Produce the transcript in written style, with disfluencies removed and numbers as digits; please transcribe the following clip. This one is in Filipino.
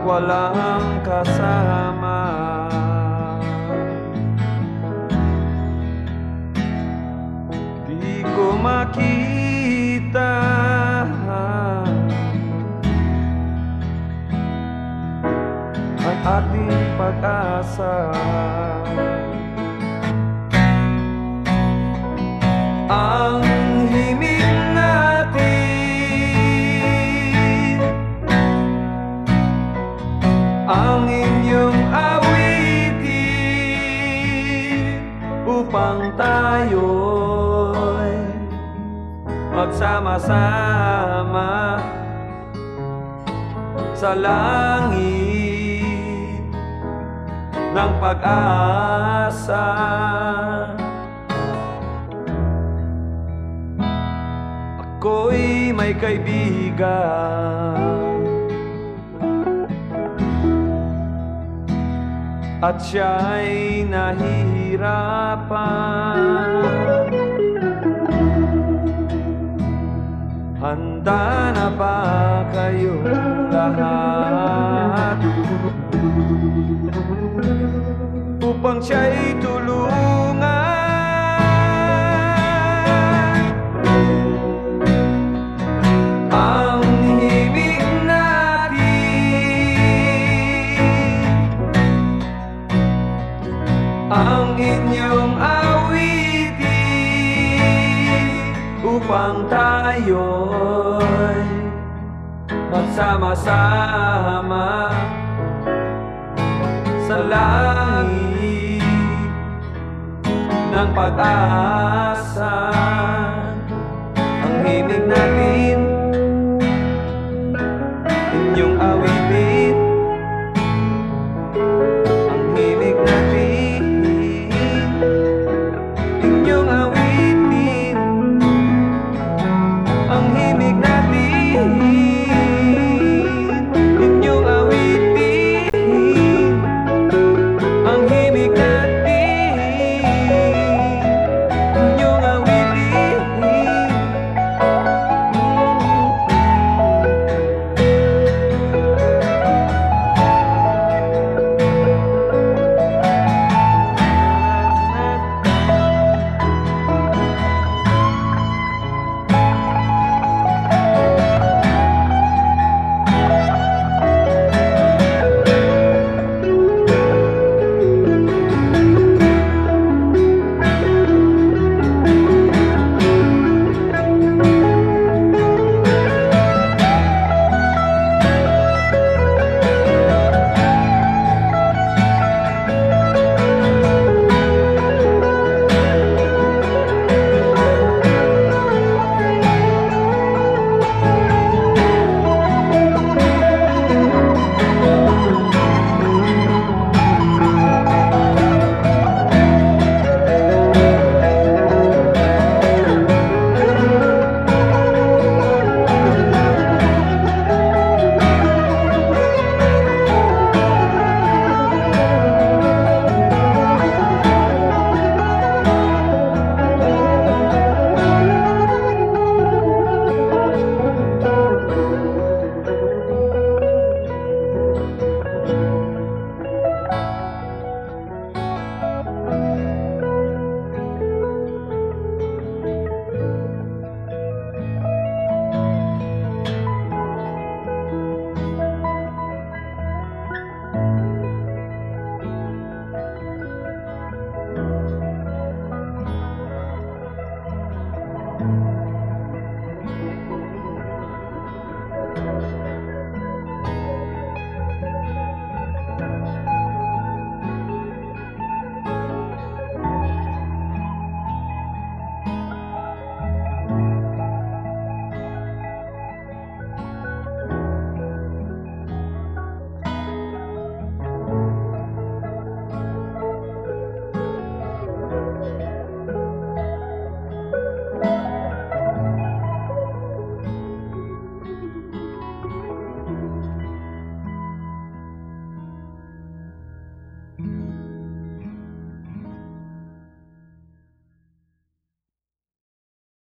walang kasama. Di ko makita ang ating pag-asa. Ang himig natin, ang inyong awitin, upang tayo'y magsama-sama sa langit ng pag-asa. Ako'y may kaibigan at siya'y nahihirapan. Handa na ba kayo lahat upang siya'y tulungan? Ang himig natin, ang inyong awitin, upang tayo'y magsama-sama sa langit ng pag-asa. Ang himig natin, inyong awitin, ang himig natin, inyong awitin, ang himig natin, inyong awitin, ang himig natin, inyong awitin.